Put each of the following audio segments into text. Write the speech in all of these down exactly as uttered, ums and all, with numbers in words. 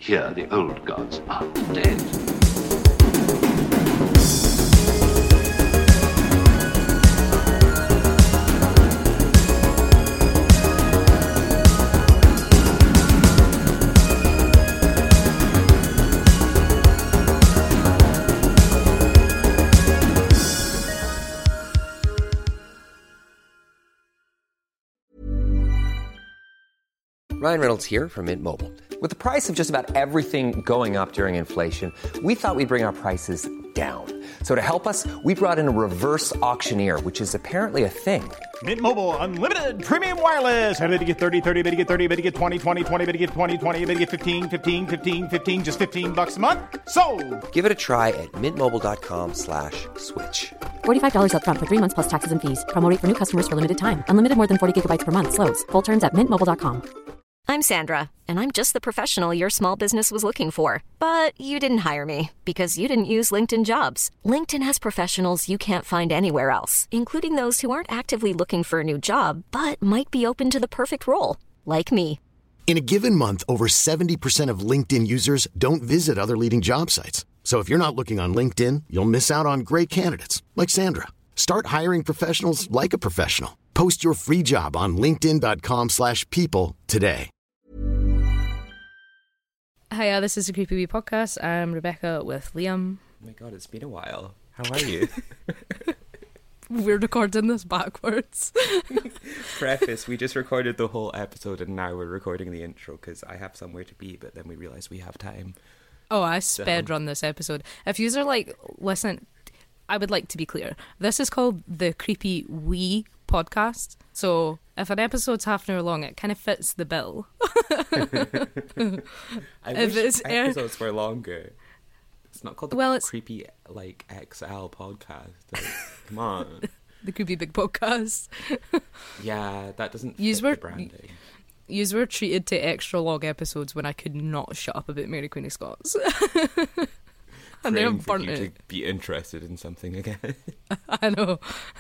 Here, the old gods are dead. Ryan Reynolds here from Mint Mobile. With the price of just about everything going up during inflation, we thought we'd bring our prices down. So to help us, we brought in a reverse auctioneer, which is apparently a thing. Mint Mobile Unlimited Premium Wireless. How to get thirty, thirty, bit to get thirty, bit to get twenty, twenty, twenty, bit to get twenty, twenty, bit to get fifteen, fifteen, fifteen, fifteen, just fifteen bucks a month? Sold! Give it a try at mintmobile.com slash switch. forty-five dollars up front for three months plus taxes and fees. Promo rate for new customers for limited time. Unlimited more than forty gigabytes per month. Slows full terms at mint mobile dot com. I'm Sandra, and I'm just the professional your small business was looking for. But you didn't hire me because you didn't use LinkedIn Jobs. LinkedIn has professionals you can't find anywhere else, including those who aren't actively looking for a new job, but might be open to the perfect role, like me. In a given month, over seventy percent of LinkedIn users don't visit other leading job sites. So if you're not looking on LinkedIn, you'll miss out on great candidates, like Sandra. Start hiring professionals like a professional. Post your free job on linkedin.com slash people today. Hiya, this is the Creepy Wee Podcast. I'm Rebecca with Liam. Oh my god, it's been a while. How are you? We're recording this backwards. Preface, we just recorded the whole episode and now we're recording the intro because I have somewhere to be, but then we realised we have time. Oh, I sped run this episode. If you are like, listen, I would like to be clear. This is called the Creepy Wee Podcast. So if an episode's half an hour long, it kind of fits the bill. I if wish it's episodes were longer. It's not called the well, it's... Creepy like X L podcast. Like, come on. The Creepy Big Podcast. Yeah, that doesn't Yous fit were, the branding. Yous were treated to extra long episodes when I could not shut up about Mary Queen of Scots. And then for burnt you it. to be interested in something again. I know.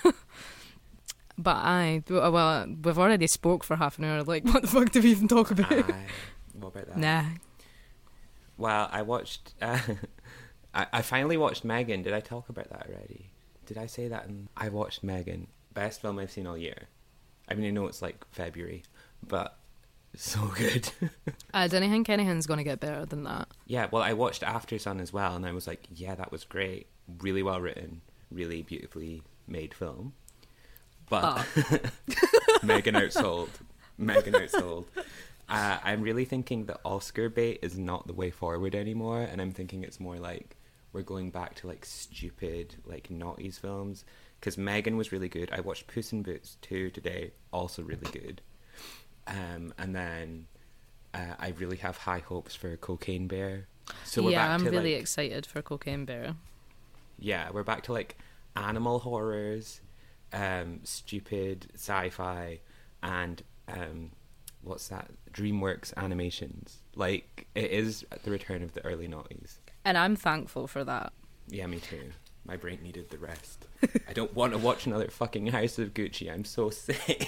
But I, well, we've already spoke for half an hour. Like, what the fuck do we even talk about? Aye. What about that? Nah. Well, I watched. Uh, I, I finally watched Megan. Did I talk about that already? Did I say that? In, I watched Megan. Best film I've seen all year. I mean, I know it's like February, but so good. I don't think anything's going to get better than that. Yeah, well, I watched After Sun as well, and I was like, yeah, that was great. Really well written, really beautifully made film. But oh. Megan outsold. Megan outsold. Uh, I'm really thinking that Oscar bait is not the way forward anymore, and I'm thinking it's more like we're going back to like stupid, like noughties films. Because Megan was really good. I watched Puss in Boots two today, also really good. Um, and then uh, I really have high hopes for Cocaine Bear. So we're yeah, back I'm to, really like, excited for Cocaine Bear. Yeah, we're back to like animal horrors, um, stupid sci-fi, and um, what's that? DreamWorks animations. Like, it is the return of the early noughties. And I'm thankful for that. Yeah, me too. My brain needed the rest. I don't want to watch another fucking House of Gucci. I'm so sick.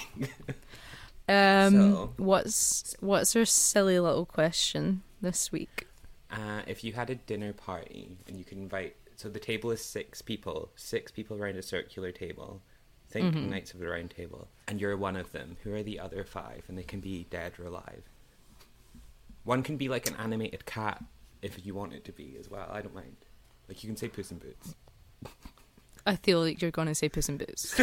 Um, so, what's what's your silly little question this week? Uh, if you had a dinner party and you could invite, so the table is six people, six people around a circular table. Think mm-hmm. Knights of the Round Table, and you're one of them. Who are the other five? And they can be dead or alive. One can be like an animated cat if you want it to be as well. I don't mind. Like, you can say Puss in Boots. I feel like you're going to say Puss in Boots.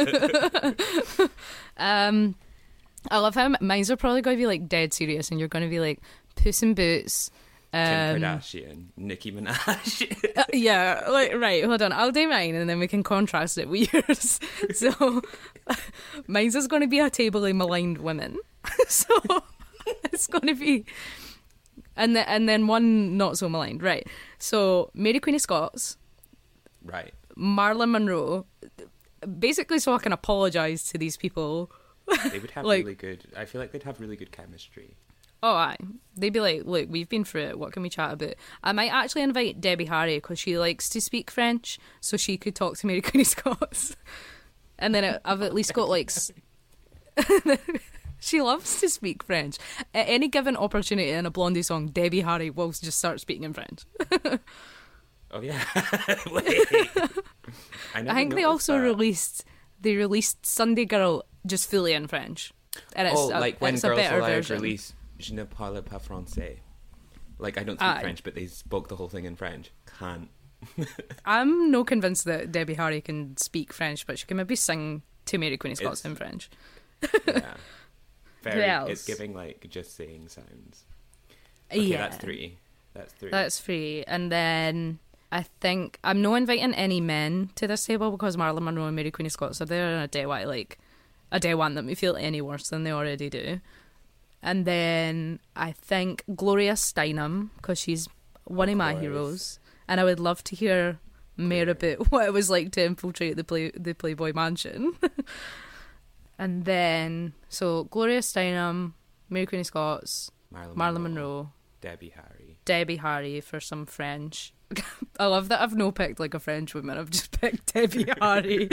um, I love how mine's are probably going to be like dead serious, and you're going to be like Puss in Boots. Um, Kim Kardashian, Nicki Minaj. uh, yeah, like right. Hold on, I'll do mine, and then we can contrast it with yours. So, mine's is going to be a table of maligned women. So it's going to be, and then and then one not so maligned, right? So Mary Queen of Scots, right? Marilyn Monroe, basically, so I can apologise to these people. They would have like, really good. I feel like they'd have really good chemistry. Oh, aye. They'd be like, look, we've been through it. What can we chat about? I might actually invite Debbie Harry because she likes to speak French, so she could talk to Mary Queen of Scots. And then I've at least got like... She loves to speak French. At any given opportunity in a Blondie song, Debbie Harry will just start speaking in French. Oh yeah. Wait. I, I think they also that. released they released Sunday Girl just fully in French. And it's oh, a, like when it's Girls a better Aloud version. released Je ne parle pas français. Like, I don't speak Aye. French, but they spoke the whole thing in French. Can't. I'm no convinced that Debbie Harry can speak French, but she can maybe sing to Mary Queen of Scots It's- in French. Yeah. Very, else? it's giving, like, just saying sounds. Okay, yeah, that's three. That's three. That's free. And then I think I'm not inviting any men to this table because Marilyn Monroe and Mary Queen of Scots are there, and I don't want like I don't want them to feel any worse than they already do. And then I think Gloria Steinem, because she's one of, Of my course. heroes, and I would love to hear more about what it was like to infiltrate the play the Playboy Mansion. And then so Gloria Steinem, Mary Queen of Scots, Marilyn, Marilyn Monroe, Monroe, Debbie Harry. Debbie Harry for some French. I love that I've no picked like a French woman. I've just picked Debbie Harry.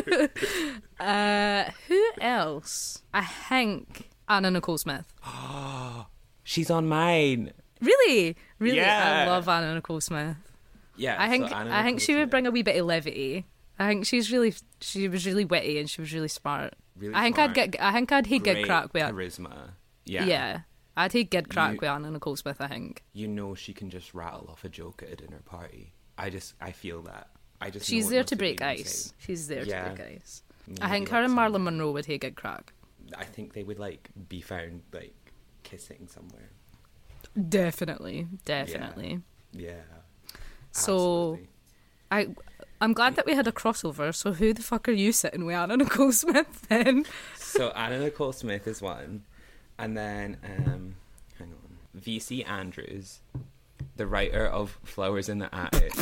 uh, who else? I think Anna Nicole Smith. She's on mine. Really, really, Yeah. I love Anna Nicole Smith. Yeah, I think so Anna I think Nicole she would Smith. bring a wee bit of levity. I think she's really she was really witty and she was really smart. Really I think smart. I'd get I think I'd hate good Great crack with charisma. Yeah. yeah. I'd hate good crack You- with Anna Nicole Smith. I think You know she can just rattle off a joke at a dinner party. I just, I feel that. I just. she's know it there must to have break been ice. insane. She's there Yeah. to break ice. Maybe I think her like and Marilyn some- Monroe would hate good crack. I think they would like be found like kissing somewhere. Definitely, definitely. Yeah. So- Absolutely. I I'm glad that we had a crossover. So who the fuck are you sitting with, Anna Nicole Smith? Then So Anna Nicole Smith is one, and then um, hang on, V C Andrews, the writer of Flowers in the Attic.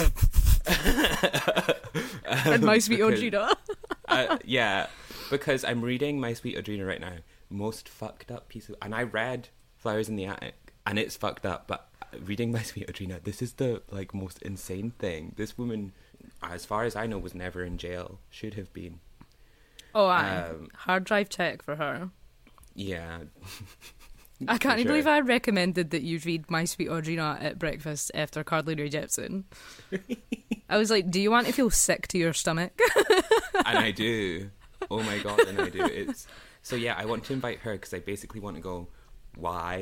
and My Sweet because- Audrina. uh, yeah, because I'm reading My Sweet Audrina right now. Most fucked up piece of, and I read Flowers in the Attic, and it's fucked up. But reading My Sweet Audrina, this is the like most insane thing. This woman, as far as I know, was never in jail. Should have been. Oh, aye. Um, Hard drive check for her. Yeah. I can't For believe sure. I recommended that you read My Sweet Audrina at breakfast after Carly Rae Jepsen. I was like, do you want to feel sick to your stomach? And I do. Oh my god, and I do. It's so yeah. I want to invite her because I basically want to go. Why?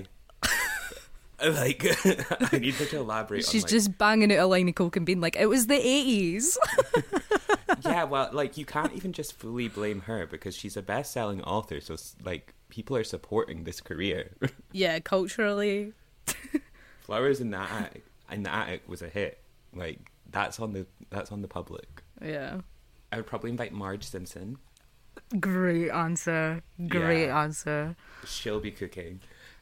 Like, I need her to elaborate. She's on, like, just banging out a line of coke and being like, it was the eighties. yeah. Well, like you can't even just fully blame her because she's a best-selling author. So like, people are supporting this career. Yeah, culturally. Flowers in the Attic, in the Attic was a hit. Like that's on the that's on the public. Yeah. I would probably invite Marge Simpson. Great answer. Great Yeah. answer. She'll be cooking.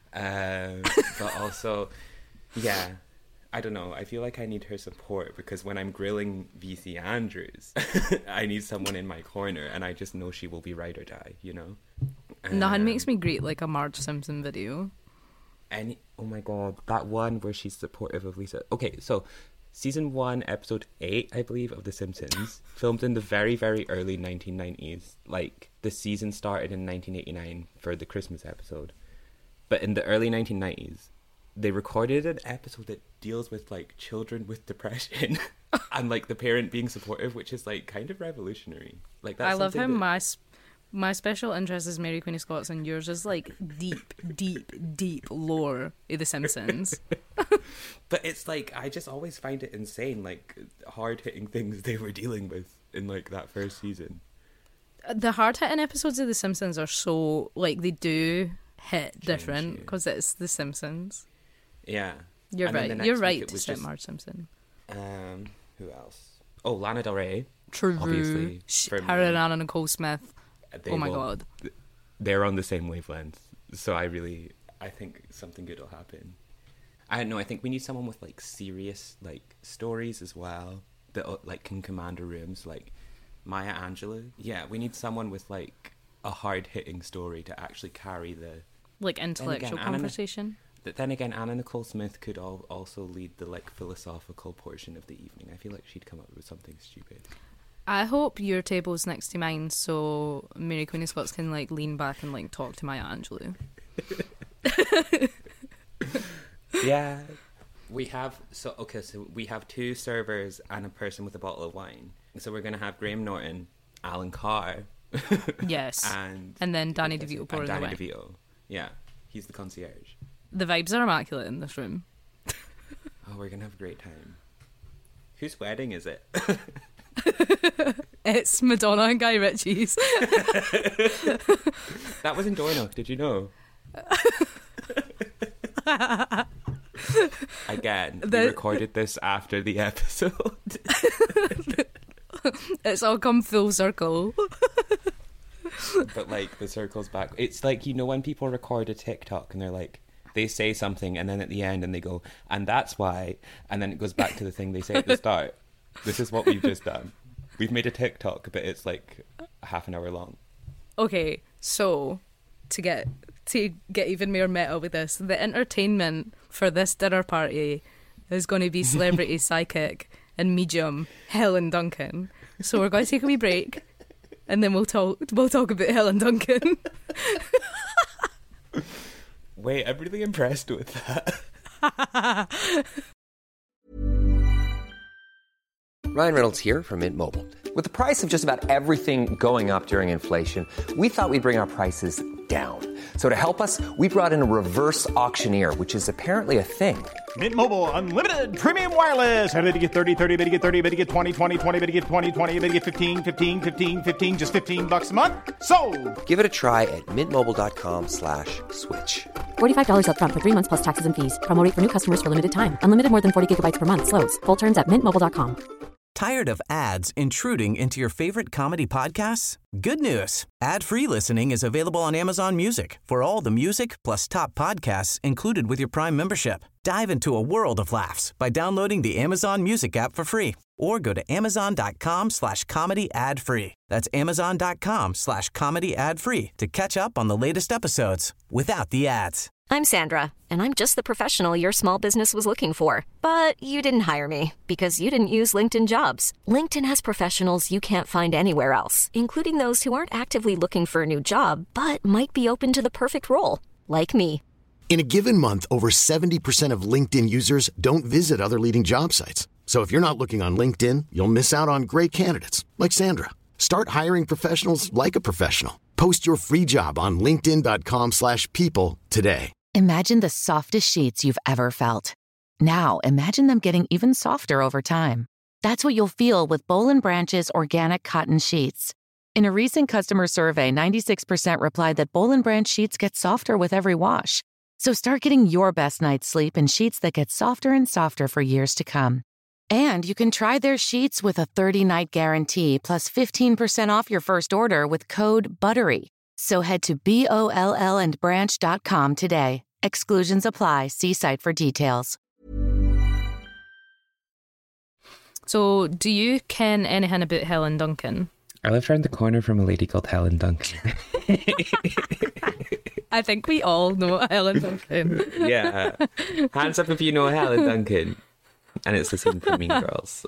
Um, but also, yeah, I don't know. I feel like I need her support because when I'm grilling V C Andrews, I need someone in my corner, and I just know she will be ride or die, you know? Nothing Um, makes me great like a Marge Simpson video. Any, oh my god, that one where she's supportive of Lisa. Okay, so season one, episode eight, I believe, of The Simpsons, filmed in the very, very early nineteen nineties. Like, the season started in nineteen eighty-nine for the Christmas episode. But in the early nineteen nineties, they recorded an episode that deals with, like, children with depression and, like, the parent being supportive, which is, like, kind of revolutionary. Like, that's I love how something that- my s- my special interest is Mary Queen of Scots and yours is like deep, deep, deep lore of The Simpsons. But it's like, I just always find it insane, like, hard-hitting things they were dealing with in, like, that first season. The hard-hitting episodes of The Simpsons are so, like, they do hit different you. because it's The Simpsons. Yeah. You're And then the right. next You're week right it to was say just- Marge Simpson. Um, who else? Oh, Lana Del Rey. True. Obviously, Sh- for her me. and Anna Nicole Smith. They Oh my will- god. They're on the same wavelength. So I really, I think something good will happen. I don't know, I think we need someone with, like, serious, like, stories as well that, uh, like, can command a room. So, like, Maya Angelou. Yeah, we need someone with, like, a hard-hitting story to actually carry the... Like intellectual Anna- conversation. But then again, Anna Nicole Smith could al- also lead the, like, philosophical portion of the evening. I feel like she'd come up with something stupid. I hope your table's next to mine so Mary Queen of Scots can like lean back and like talk to Maya Angelou. Yeah. We have, so, okay, so we have two servers and a person with a bottle of wine. So we're going to have Graham Norton, Alan Carr. Yes. and and then Danny DeVito pouring the Danny wine. DeVito. Yeah. He's the concierge. The vibes are immaculate in this room. Oh, we're going to have a great time. Whose wedding is it? It's Madonna and Guy Ritchie's. That was in Dornoch, did you know? Again, The- we recorded this after the episode. It's all come full circle. But like the circle's back. It's like, you know, when people record a TikTok and they're like, they say something and then at the end and they go, and that's why, and then it goes back to the thing they say at the start. This is what we've just done. We've made a TikTok, but it's like half an hour long. Okay, so to get to get even more meta with this, the entertainment for this dinner party is going to be celebrity psychic and medium Helen Duncan. So we're going to take a wee break, and then we'll talk. We'll talk about Helen Duncan. Wait, I'm really impressed with that. Ryan Reynolds here from Mint Mobile. With the price of just about everything going up during inflation, we thought we'd bring our prices down. So to help us, we brought in a reverse auctioneer, which is apparently a thing. Mint Mobile Unlimited Premium Wireless. How to get thirty, thirty, how to get thirty, how to get twenty, twenty, twenty, how to get twenty, twenty, how to get fifteen, fifteen, fifteen, fifteen, just fifteen bucks a month? Sold! Give it a try at mintmobile.com slash switch. forty-five dollars up front for three months plus taxes and fees. Promo rate for new customers for limited time. Unlimited more than forty gigabytes per month. Slows full terms at mint mobile dot com. Tired of ads intruding into your favorite comedy podcasts? Good news. Ad-free listening is available on Amazon Music for all the music plus top podcasts included with your Prime membership. Dive into a world of laughs by downloading the Amazon Music app for free or go to amazon.com slash comedy ad free. That's amazon.com slash comedy ad free to catch up on the latest episodes without the ads. I'm Sandra, and I'm just the professional your small business was looking for. But you didn't hire me because you didn't use LinkedIn Jobs. LinkedIn has professionals you can't find anywhere else, including those who aren't actively looking for a new job, but might be open to the perfect role, like me. In a given month, over seventy percent of LinkedIn users don't visit other leading job sites. So if you're not looking on LinkedIn, you'll miss out on great candidates like Sandra. Start hiring professionals like a professional. Post your free job on linkedin.com slash people today. Imagine the softest sheets you've ever felt. Now imagine them getting even softer over time. That's what you'll feel with Boll and Branch's organic cotton sheets. In a recent customer survey, ninety-six percent replied that Boll and Branch sheets get softer with every wash. So start getting your best night's sleep in sheets that get softer and softer for years to come. And you can try their sheets with a thirty-night guarantee plus fifteen percent off your first order with code BUTTERY. So head to B O L L and branch dot com today. Exclusions apply. See site for details. So, do you ken anything about Helen Duncan? I lived around the corner from a lady called Helen Duncan. I think we all know Helen Duncan. Yeah. Hands up if you know Helen Duncan. And it's the scene from Mean Girls.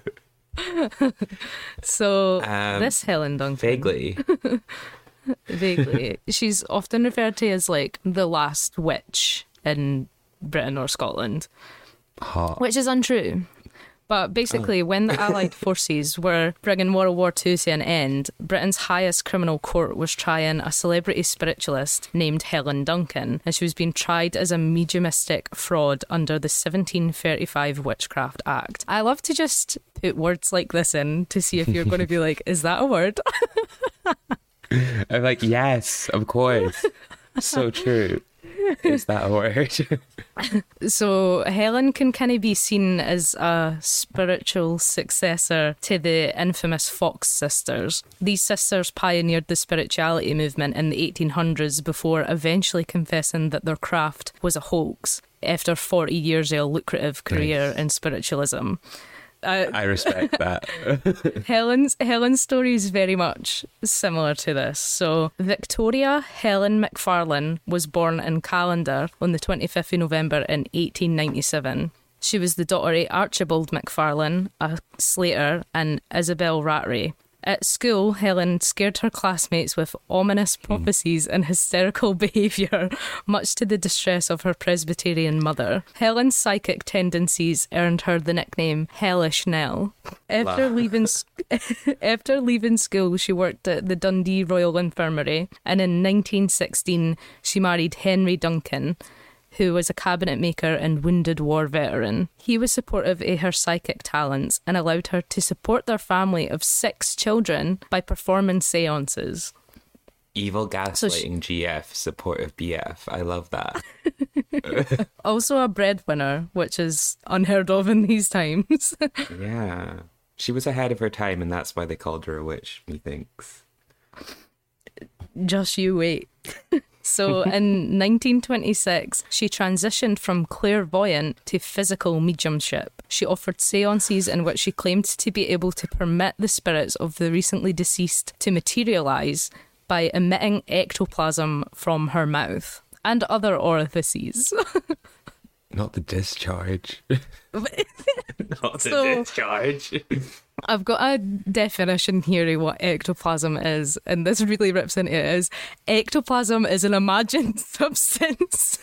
So, Um, this Helen Duncan. Vaguely. Vaguely. She's often referred to as like the last witch in Britain or Scotland, Hot. which is untrue. But basically, when the Allied forces were bringing World War Two to an end, Britain's highest criminal court was trying a celebrity spiritualist named Helen Duncan, and she was being tried as a mediumistic fraud under the seventeen thirty-five Witchcraft Act. I love to just put words like this in to see if you're going to be like, is that a word? I'm like, yes, of course. So true. Is that a word? So Helen can kind of be seen as a spiritual successor to the infamous Fox sisters. These sisters pioneered the spirituality movement in the eighteen hundreds before eventually confessing that their craft was a hoax after forty years of a lucrative career Nice. in spiritualism. Uh, I respect that. Helen's Helen's story is very much similar to this. So Victoria Helen McFarlane was born in Callander on the twenty-fifth of November in eighteen ninety-seven. She was the daughter of Archibald McFarlane, a slater, and Isabel Rattray. At school, Helen scared her classmates with ominous prophecies and hysterical behaviour, much to the distress of her Presbyterian mother. Helen's psychic tendencies earned her the nickname Hellish Nell. After leaving, after leaving school, she worked at the Dundee Royal Infirmary, and in nineteen sixteen she married Henry Duncan, who was a cabinet maker and wounded war veteran. He was supportive of her psychic talents and allowed her to support their family of six children by performing seances. Evil gaslighting so she- G F, supportive B F. I love that. Also a breadwinner, which is unheard of in these times. Yeah. She was ahead of her time, and that's why they called her a witch, methinks. Just you wait. So in nineteen twenty-six, she transitioned from clairvoyant to physical mediumship. She offered seances in which she claimed to be able to permit the spirits of the recently deceased to materialise by emitting ectoplasm from her mouth and other orifices. Not the discharge. Not the So- discharge. I've got a definition here of what ectoplasm is, and this really rips into it. Is ectoplasm is an imagined substance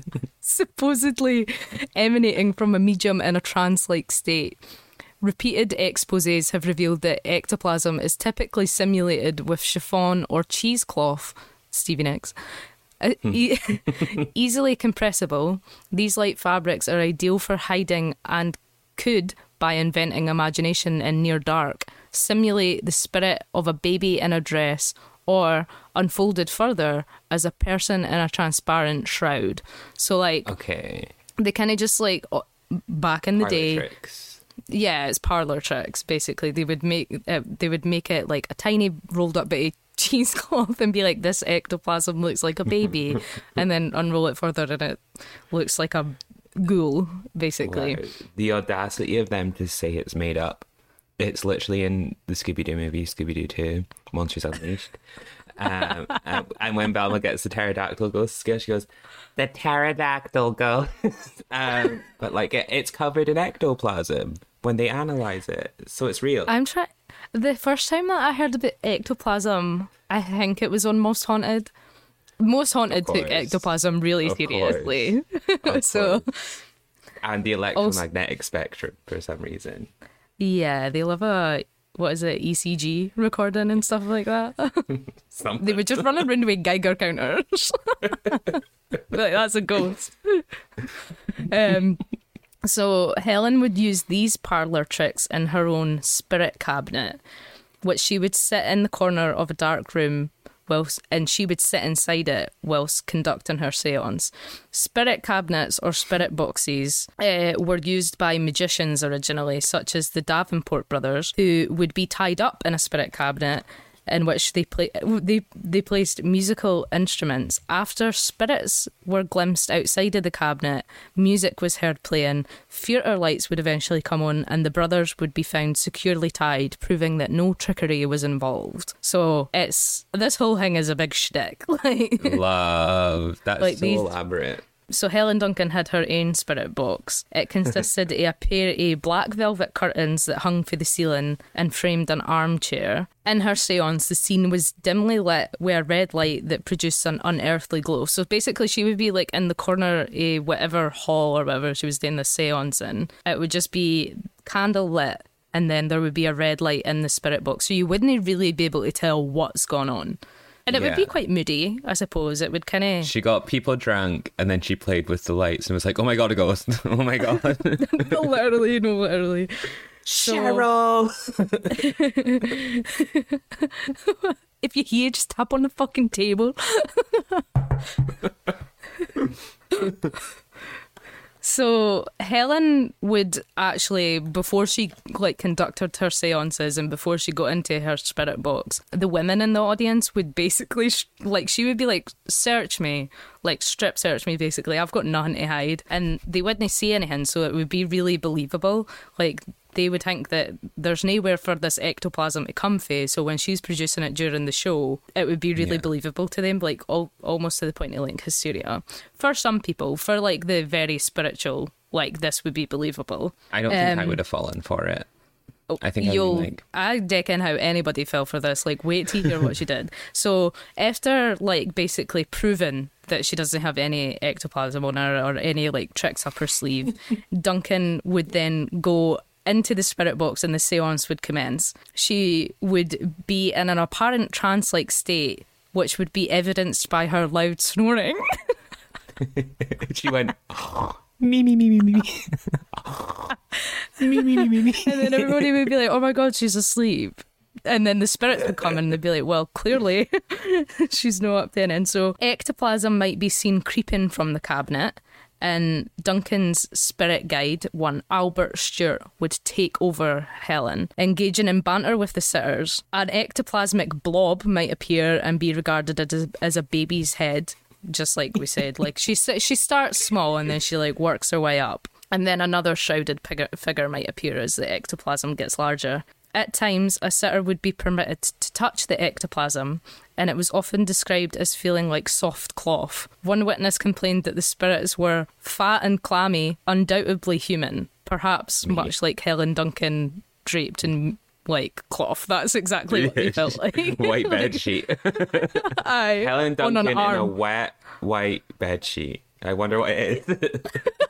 supposedly emanating from a medium in a trance-like state. Repeated exposés have revealed that ectoplasm is typically simulated with chiffon or cheesecloth, Stevie Nicks. Uh, e- easily compressible, these light fabrics are ideal for hiding and could, by inventing imagination in near dark, simulate the spirit of a baby in a dress, or, unfolded further, as a person in a transparent shroud. So, like, Okay. they kind of just, like, o- back in the Parlor day... tricks. Yeah, it's parlour tricks, basically. They would make uh, they would make it like a tiny rolled up bit of cheesecloth and be like, this ectoplasm looks like a baby, and then unroll it further and it looks like a ghoul, basically. Wow. The audacity of them to say it's made up. It's literally in the Scooby-Doo movie, Scooby-Doo two, Monsters Unleashed. um, and, and when Velma gets the pterodactyl ghost scare, she goes, the pterodactyl ghost. um, but like it, it's covered in ectoplasm when they analyse it, so it's real. I'm trying. The first time that I heard about ectoplasm, I think it was on Most Haunted. Most Haunted took ectoplasm really Of seriously. Of so, course. And the electromagnetic spectrum for some reason. yeah, they love a, what is it, E C G recording and stuff like that. Something. They would just run around with Geiger counters. Like, that's a ghost. um, so Helen would use these parlour tricks in her own spirit cabinet, which she would sit in the corner of a dark room whilst, and she would sit inside it whilst conducting her seance. Spirit cabinets or spirit boxes uh, were used by magicians originally, such as the Davenport brothers, who would be tied up in a spirit cabinet in which they play they they placed musical instruments. After spirits were glimpsed outside of the cabinet, music was heard playing, theatre lights would eventually come on, and the brothers would be found securely tied, proving that no trickery was involved. So it's this whole thing is a big shtick. Like, Love. That's Like so these- elaborate. So Helen Duncan had her own spirit box. It consisted of a pair of black velvet curtains that hung from the ceiling and framed an armchair. In her seance, the scene was dimly lit with a red light that produced an unearthly glow. So basically she would be like in the corner of whatever hall or whatever she was doing the seance in. It would just be candle lit, and then there would be a red light in the spirit box. So you wouldn't really be able to tell what's going on. And it would be Yeah. quite moody, I suppose. It would kind of... She got people drunk and then she played with the lights and was like, oh my god, a ghost. Oh my god. no, literally, no, literally. So, Cheryl. if you hear, just tap on the fucking table. So Helen would actually, before she like conducted her seances and before she got into her spirit box, the women in the audience would basically sh- like she would be like, search me, like strip search me basically, I've got nothing to hide, and they wouldn't see anything, so it would be really believable. Like they would think that there's nowhere for this ectoplasm to come from, so when she's producing it during the show, it would be really Yeah. believable to them, like all, almost to the point of like hysteria. For some people, for like the very spiritual like this would be believable. I don't think Um, I would have fallen for it. I think You'll, I like. I reckon how anybody fell for this. Like, wait to hear what she did. So after like basically proving that she doesn't have any ectoplasm on her or any like tricks up her sleeve, Duncan would then go into the spirit box and the seance would commence. She would be in an apparent trance-like state, which would be evidenced by her loud snoring. She went. Me, me, me, me, me. me, me, me, me, me. And then everybody would be like, oh my God, she's asleep. And then the spirits would come in and they'd be like, well, clearly she's not up then. And so ectoplasm might be seen creeping from the cabinet. And Duncan's spirit guide, one Albert Stewart, would take over Helen, engaging in banter with the sitters. An ectoplasmic blob might appear and be regarded as, as a baby's head. Just like we said, like she she starts small and then she like works her way up, and then another shrouded figure, figure might appear as the ectoplasm gets larger. At times, a sitter would be permitted to touch the ectoplasm, and it was often described as feeling like soft cloth. One witness complained that the spirits were fat and clammy, undoubtedly human, perhaps Me. much like Helen Duncan draped in like cloth. That's exactly what they felt like. White bed sheet. Aye, Helen on Duncan an in arm. a wet white bed sheet. I wonder what it is.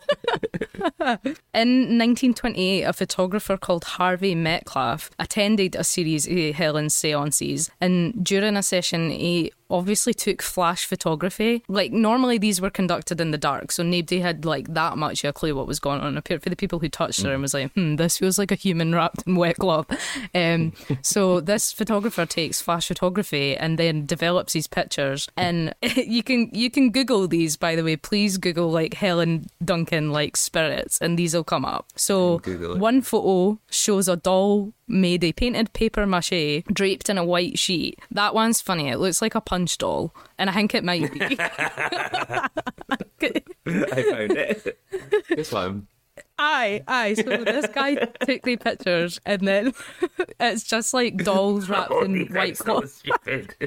In nineteen twenty-eight, a photographer called Harvey Metcalf attended a series of Helen's seances, and during a session he obviously took flash photography. Like, normally these were conducted in the dark, so nobody had like that much of a clue what was going on. Appeared for the people who touched her and was like, hmm, this feels like a human wrapped in wet cloth. Um, so this photographer takes flash photography and then develops these pictures. And you can you can Google these, by the way. Please Google like Helen Duncan like spirits, and these will come up. So one photo shows a doll made of painted paper mache draped in a white sheet. That one's funny. It looks like a punch doll, and I think it might be. I found it. This one. Aye, aye. So this guy took the pictures, and then it's just like dolls wrapped Oh, in white cloth. So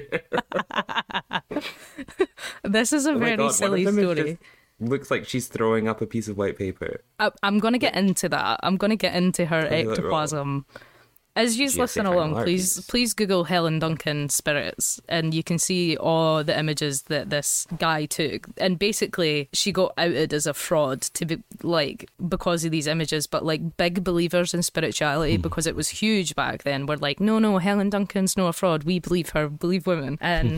This is a oh very God, silly story. Looks like she's throwing up a piece of white paper. I, I'm going to get into that. I'm going to get into her Tell me what ectoplasm. As you G S A listen Final along, Art please piece. please Google Helen Duncan spirits, and you can see all the images that this guy took. And basically, she got outed as a fraud to be like because of these images. But like big believers in spirituality, Mm. because it was huge back then, were like, no, no, Helen Duncan's no a fraud. We believe her, believe women. And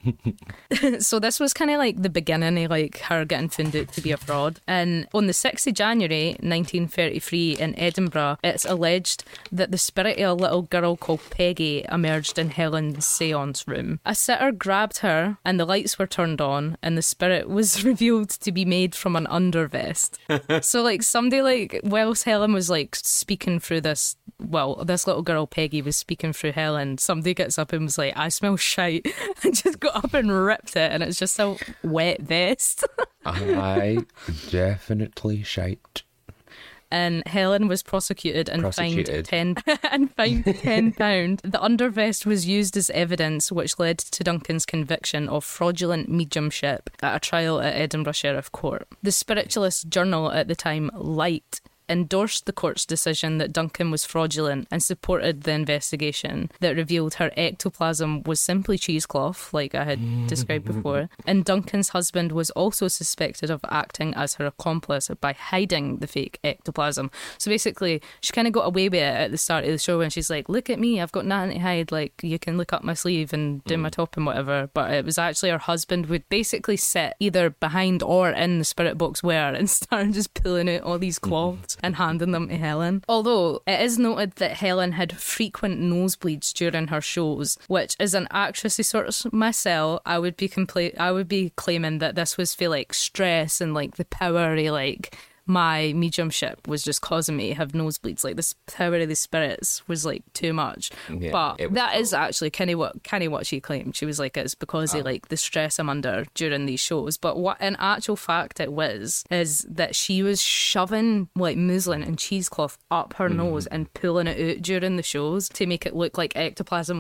so this was kind of like the beginning of like her getting found out to be a fraud. And on the sixth of January nineteen thirty-three in Edinburgh, it's alleged that the spirit of a little girl called Peggy emerged in Helen's seance room. A sitter grabbed her and the lights were turned on, and the spirit was revealed to be made from an undervest. So like somebody like whilst Helen was like speaking through this, well, this little girl Peggy was speaking through Helen, somebody gets up and was like, I smell shite, and just got up and ripped it, and it's just a wet vest. I definitely shite. And Helen was prosecuted and Prosecuted. fined ten and fined ten pound. The undervest was used as evidence, which led to Duncan's conviction of fraudulent mediumship at a trial at Edinburgh Sheriff Court. The spiritualist journal at the time, Light, endorsed the court's decision that Duncan was fraudulent and supported the investigation that revealed her ectoplasm was simply cheesecloth, like I had described before. And Duncan's husband was also suspected of acting as her accomplice by hiding the fake ectoplasm. So basically, she kind of got away with it at the start of the show when she's like, look at me, I've got nothing to hide, like you can look up my sleeve and do my top and whatever. But it was actually her husband would basically sit either behind or in the spirit box where and start just pulling out all these cloths and handing them to Helen. Although it is noted that Helen had frequent nosebleeds during her shows, which as an actress sort of myself, I would be compla- I would be claiming that this was for like stress and like the power of like my mediumship was just causing me to have nosebleeds. Like this power of the spirits was like too much. Yeah, but it was that is cool. actually kind of what kind of what she claimed. She was like, it's because Oh. of like the stress I'm under during these shows. But what in actual fact it was is that she was shoving like muslin and cheesecloth up her Mm-hmm. nose and pulling it out during the shows to make it look like ectoplasm was like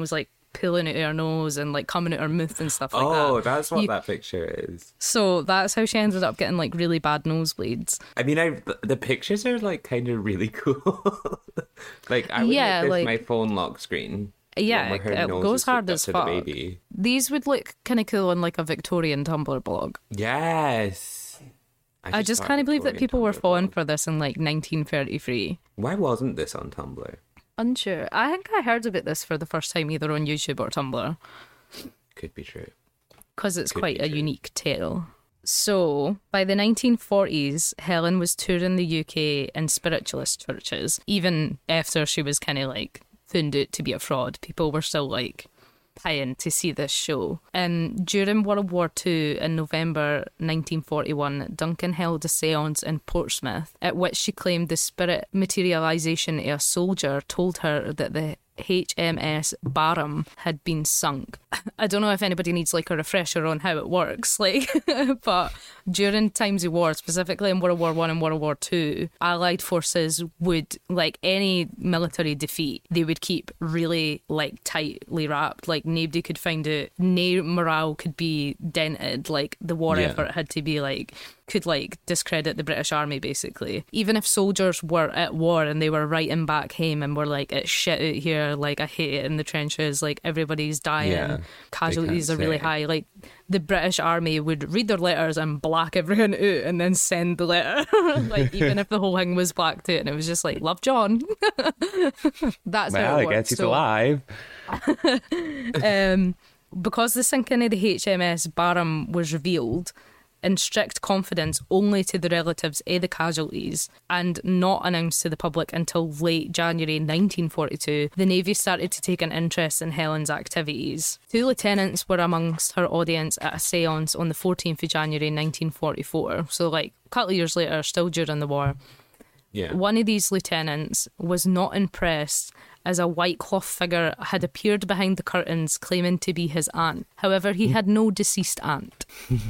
pulling out her nose and like coming out her mouth and stuff like that. Oh, that's what You- that picture is. So that's how she ended up getting like really bad nosebleeds. I mean, I the pictures are like kind of really cool. Like I would Yeah, make this like- my phone lock screen. Yeah, one where her it nose goes is hard hooked up as to fuck. the baby. These would look kind of cool on like a Victorian Tumblr blog. Yes. I just thought can't believe that Victorian people were Tumblr falling blog. for this in like nineteen thirty-three. Why wasn't this on Tumblr? Unsure. I think I heard about this for the first time either on YouTube or Tumblr Could be true. because it's Could quite be a true. unique tale. So, by the nineteen forties, Helen was touring the U K in spiritualist churches. Even after she was kind of like found out to be a fraud, people were still like paying to see this show. And during World War Two, in November nineteen forty-one, Duncan held a seance in Portsmouth at which she claimed the spirit materialisation of a soldier told her that the H M S Barham had been sunk. I don't know if anybody needs like a refresher on how it works, like, but during times of war, specifically in World War One and World War Two, Allied forces would, like any military defeat, they would keep really like tightly wrapped. Like nobody could find it. No morale could be dented. Like the war Yeah. effort had to be like. Could like discredit the British Army basically. Even if soldiers were at war and they were writing back home and were like, it's shit out here, like I hate it in the trenches, like everybody's dying, Yeah, casualties they are can't really say. high. Like the British Army would read their letters and black everyone out and then send the letter. Like even if the whole thing was blacked out and it was just like, love John. That's how it works. So- alive. um, because the sinking of the H M S Barham was revealed in strict confidence only to the relatives of the casualties and not announced to the public until late January nineteen forty-two, the Navy started to take an interest in Helen's activities. Two lieutenants were amongst her audience at a séance on the fourteenth of January nineteen forty-four, so like a couple of years later, still during the war. Yeah. One of these lieutenants was not impressed as a white cloth figure had appeared behind the curtains claiming to be his aunt. However, he had no deceased aunt.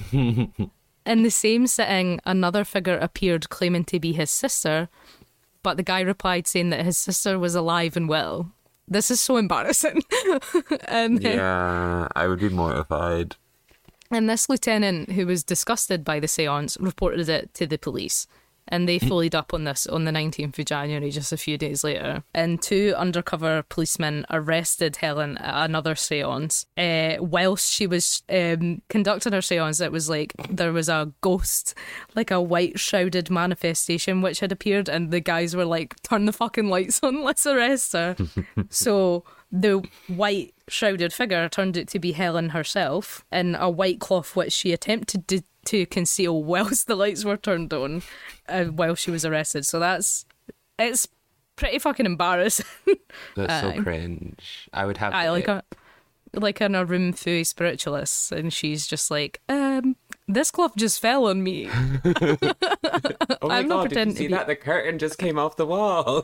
In the same sitting, another figure appeared claiming to be his sister, but the guy replied saying that his sister was alive and well. This is so embarrassing. and, Yeah, I would be mortified. and this lieutenant, who was disgusted by the seance, reported it to the police. And they followed up on this on the nineteenth of January, just a few days later. And two undercover policemen arrested Helen at another seance. Uh, whilst she was um, conducting her seance, it was like there was a ghost, like a white shrouded manifestation which had appeared, and the guys were like, turn the fucking lights on, let's arrest her. So the white shrouded figure turned out to be Helen herself in a white cloth which she attempted to to conceal whilst the lights were turned on uh, while she was arrested. So that's it's pretty fucking embarrassing. That's Aye. so cringe. I would have I to like a like in a room full of spiritualists, and she's just like, um, this cloth just fell on me. Oh my I'm not god, did you pretending see to be- that? The curtain just came off the wall.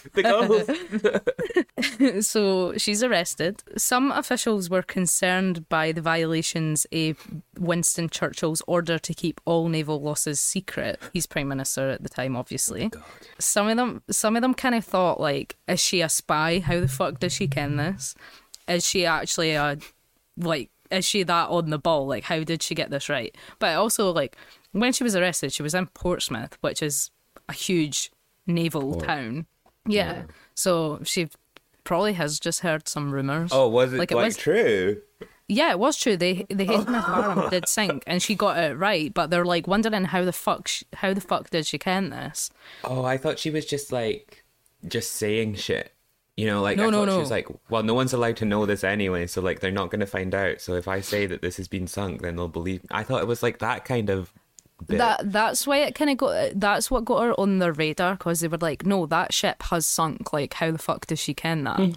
The ghost. So she's arrested. Some officials were concerned by the violations of Winston Churchill's order to keep all naval losses secret. He's Prime Minister at the time, obviously. Oh Some of them some of them kind of thought, like, is she a spy? How the fuck does she ken this? Is she actually a, like, is she that on the ball? Like, how did she get this right? But also, like, when she was arrested, she was in Portsmouth, which is a huge naval town. Yeah. So she probably has just heard some rumours. Oh, was it Like, like, it was- true? Yeah, it was true. They the H M S Barham did sink, and she got it right. But they're like wondering how the fuck sh how the fuck did she ken this? Oh, I thought she was just like just saying shit. You know, like No, I no, thought she no. was like, well, no one's allowed to know this anyway, so like they're not going to find out. So if I say that this has been sunk, then they'll believe. I thought it was like that kind of bit. That that's why it kind of got. That's what got her on their radar, because they were like, no, that ship has sunk. Like, how the fuck does she ken that?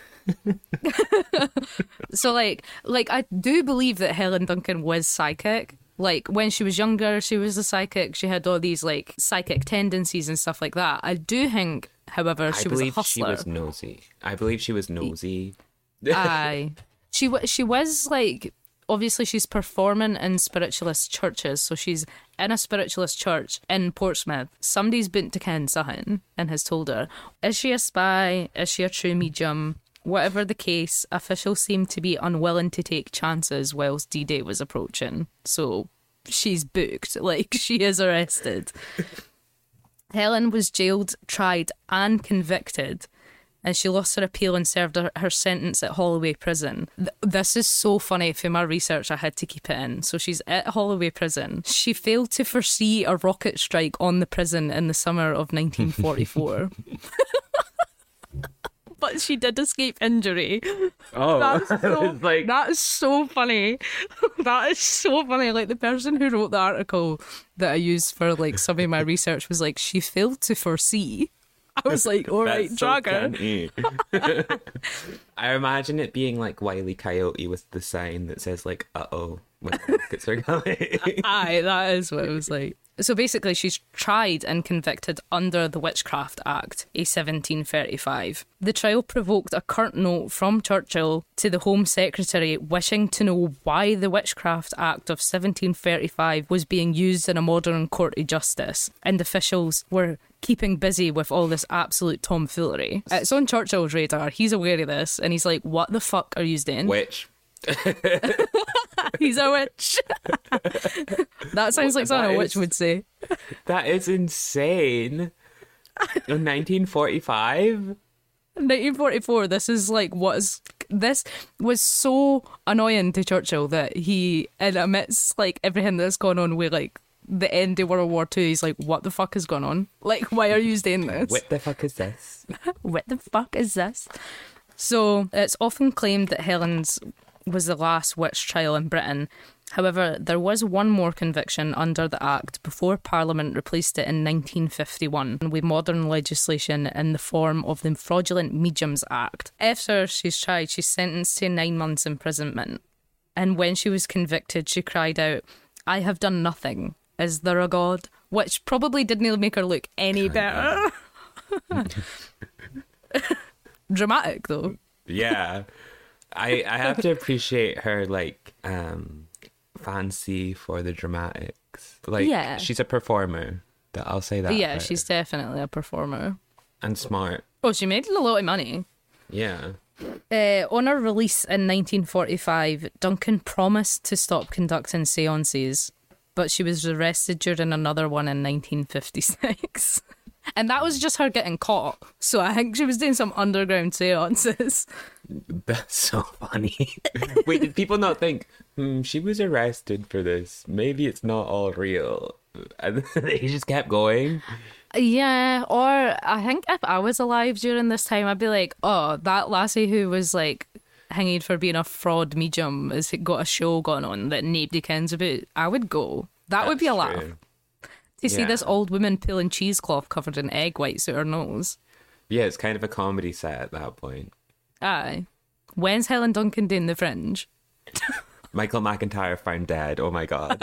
So like, like I do believe that Helen Duncan was psychic. Like when she was younger, she was a psychic. She had all these like psychic tendencies and stuff like that. I do think, however, she I was a believe she hustler. was nosy. I believe she was nosy. Aye, she wa- she was like, obviously she's performing in spiritualist churches, so she's in a spiritualist church in Portsmouth. Somebody's been to ken something and has told her, is she a spy? Is she a true medium? Whatever the case, officials seem to be unwilling to take chances whilst D-Day was approaching. So she's booked, like she is arrested. Helen was jailed, tried and convicted, and she lost her appeal and served her, her sentence at Holloway Prison. Th- this is so funny. For my research, I had to keep it in. So she's at Holloway Prison. She failed to foresee a rocket strike on the prison in the summer of nineteen forty-four. But she did escape injury. Oh, That's so, like... that is so funny. That is so funny. Like, the person who wrote the article that I used for, like, some of my research was like, she failed to foresee. I was like, all right, drag her. I imagine it being like Wile E. Coyote with the sign that says, like, uh-oh, when the rockets are coming. Aye, that is what it was like. So basically, she's tried and convicted under the Witchcraft Act, a seventeen thirty-five. The trial provoked a curt note from Churchill to the Home Secretary wishing to know why the Witchcraft Act of seventeen thirty-five was being used in a modern court of justice, and officials were keeping busy with all this absolute tomfoolery. It's on Churchill's radar. He's aware of this, and he's like, what the fuck are you doing? Witch. He's a witch. That sounds like something a witch would say. That is insane. In nineteen forty-five? nineteen forty-four, this is like what is... This was so annoying to Churchill that he, and amidst like everything that's gone on with like the end of World War Two, he's like, what the fuck is going on? Like, why are you doing this? What the fuck is this? What the fuck is this? So it's often claimed that Helen's was the last witch trial in Britain. However, there was one more conviction under the Act before Parliament replaced it in nineteen fifty-one with modern legislation in the form of the Fraudulent Mediums Act. After she's tried, she's sentenced to nine months imprisonment. And when she was convicted, she cried out, "I have done nothing. Is there a God?" Which probably didn't make her look any better. Dramatic, though. Yeah. I, I have to appreciate her, like, um, fancy for the dramatics. Like, yeah. She's a performer. That I'll say that. Yeah, she's definitely a performer. And smart. Oh, she made a lot of money. Yeah. Uh, on her release in nineteen forty-five, Duncan promised to stop conducting seances, but she was arrested during another one in nineteen fifty-six. And that was just her getting caught. So I think she was doing some underground seances. That's so funny. Wait, did people not think, hmm, she was arrested for this? Maybe it's not all real. And they just kept going? Yeah, or I think if I was alive during this time, I'd be like, oh, that lassie who was like hanging for being a fraud medium has got a show going on that nobody cares about. I would go. That That's would be a laugh. True. To see yeah. this old woman pulling cheesecloth covered in egg whites out her nose. Yeah, it's kind of a comedy set at that point. Aye. When's Helen Duncan doing The Fringe? Michael McIntyre found dead. Oh my God.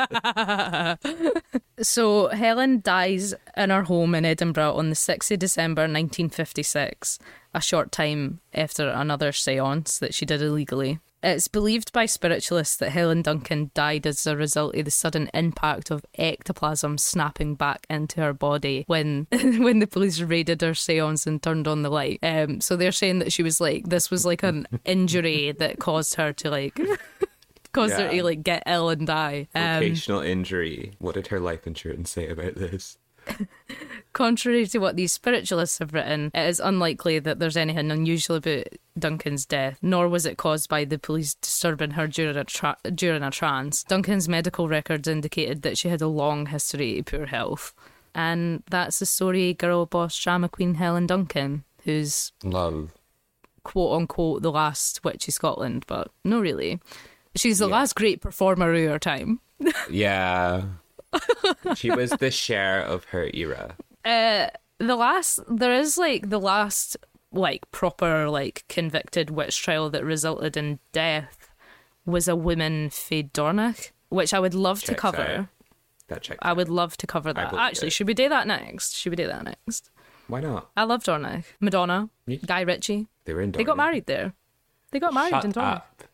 So Helen dies in her home in Edinburgh on the sixth of December nineteen fifty-six, a short time after another seance that she did illegally. It's believed by spiritualists that Helen Duncan died as a result of the sudden impact of ectoplasm snapping back into her body when when the police raided her seance and turned on the light. Um, so they're saying that she was like, this was like an injury that caused her to like, caused yeah. her to like get ill and die. Um, Vocational injury. What did her life insurance say about this? Contrary to what these spiritualists have written, it is unlikely that there's anything unusual about Duncan's death, nor was it caused by the police disturbing her during a, tra- during a trance. Duncan's medical records indicated that she had a long history of poor health. And that's the story of girl boss drama queen Helen Duncan, who's love, quote unquote, the last witch of Scotland, but no, really. She's the yeah. last great performer of her time. Yeah. She was the Cher of her era. Uh, the last, there is like the last like proper like convicted witch trial that resulted in death was a woman Faye Dornoch, which I would love checks to cover. Out. That checks I out. would love to cover that. Actually, it. should we do that next? Should we do that next? Why not? I love Dornoch. Madonna, yeah. Guy Ritchie. They were in Dornoch. They got married there. They got married Shut in Dornoch. Up.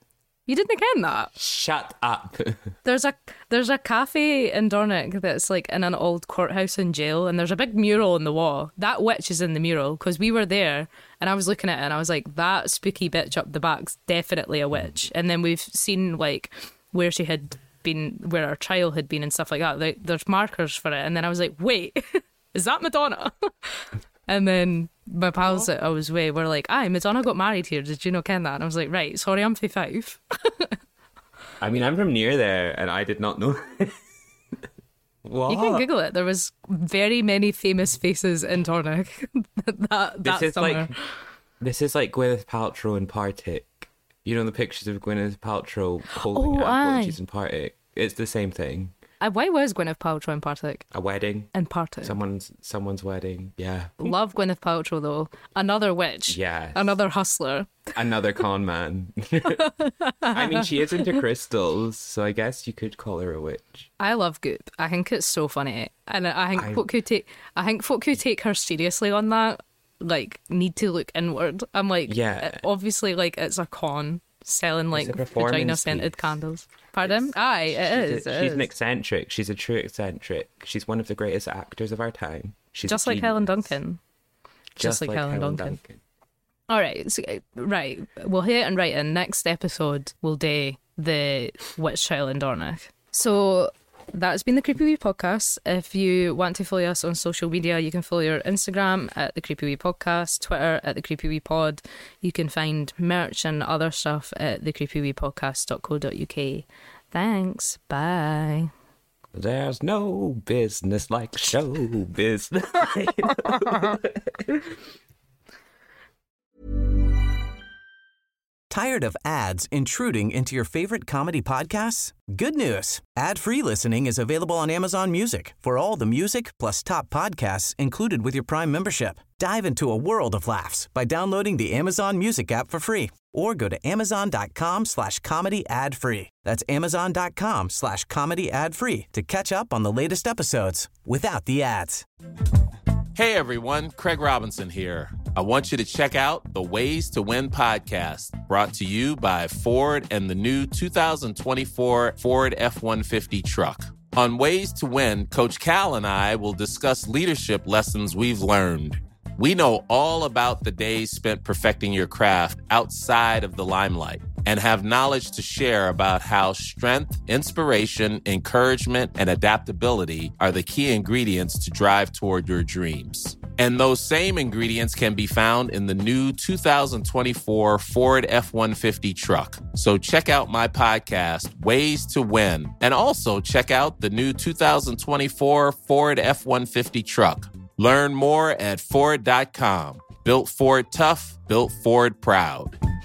You didn't ken that? Shut up. There's a there's a cafe in Dornoch that's like in an old courthouse and jail, and there's a big mural on the wall. That witch is in the mural because we were there, and I was looking at it, and I was like, that spooky bitch up the back's definitely a witch. And then we've seen like where she had been, where our trial had been, and stuff like that. Like, there's markers for it, and then I was like, wait, is that Madonna? And then my pals that I was with were like, aye, Madonna got married here. Did you not ken that? And I was like, right, sorry, I'm from Fife. I mean, I'm from near there, and I did not know. What? You can Google it. There was very many famous faces in Dornoch that, that this is summer. like this is like Gwyneth Paltrow in Partick. You know the pictures of Gwyneth Paltrow holding Oh, apple aye. when she's in Partick. It's the same thing. Uh, why was Gwyneth Paltrow in Partick? A wedding. In Partick. Someone's someone's wedding. Yeah. Love Gwyneth Paltrow though. Another witch. Yes. Another hustler. Another con man. I mean, she is into crystals, so I guess you could call her a witch. I love Goop. I think it's so funny, and I think I- folk who take I think folk who take her seriously on that like need to look inward. I'm like, Yeah. it- obviously, like it's a con selling like a performance vagina scented piece. candles. Pardon? Aye, it She's, is. a- it she's is. an eccentric. She's a true eccentric. She's one of the greatest actors of our time. She's Just a like Helen genius. Duncan. Just, like, Helen, Duncan. All right, so, uh, right. We'll hit it and write in. Next episode, we'll do the witch trial in Dornoch. So that's been the Creepy Wee Podcast. If you want to follow us on social media, you can follow your Instagram at the Creepy Wee Podcast, Twitter at the Creepy Wee Pod. You can find merch and other stuff at the creepy wee podcast dot co dot uk. Thanks. Bye. There's no business like show business. Tired of ads intruding into your favorite comedy podcasts? Good news. Ad-free listening is available on Amazon Music for all the music plus top podcasts included with your Prime membership. Dive into a world of laughs by downloading the Amazon Music app for free or go to amazon.com slash comedy ad free. That's amazon.com slash comedy ad free to catch up on the latest episodes without the ads. Hey everyone, Craig Robinson here. I want you to check out the Ways to Win podcast, brought to you by Ford and the new two thousand twenty-four Ford F one fifty truck. On Ways to Win, Coach Cal and I will discuss leadership lessons we've learned. We know all about the days spent perfecting your craft outside of the limelight and have knowledge to share about how strength, inspiration, encouragement, and adaptability are the key ingredients to drive toward your dreams. And those same ingredients can be found in the new two thousand twenty-four Ford F one fifty truck. So check out my podcast, Ways to Win, and also check out the new two thousand twenty-four Ford F one fifty truck. Learn more at Ford dot com. Built Ford tough, built Ford proud.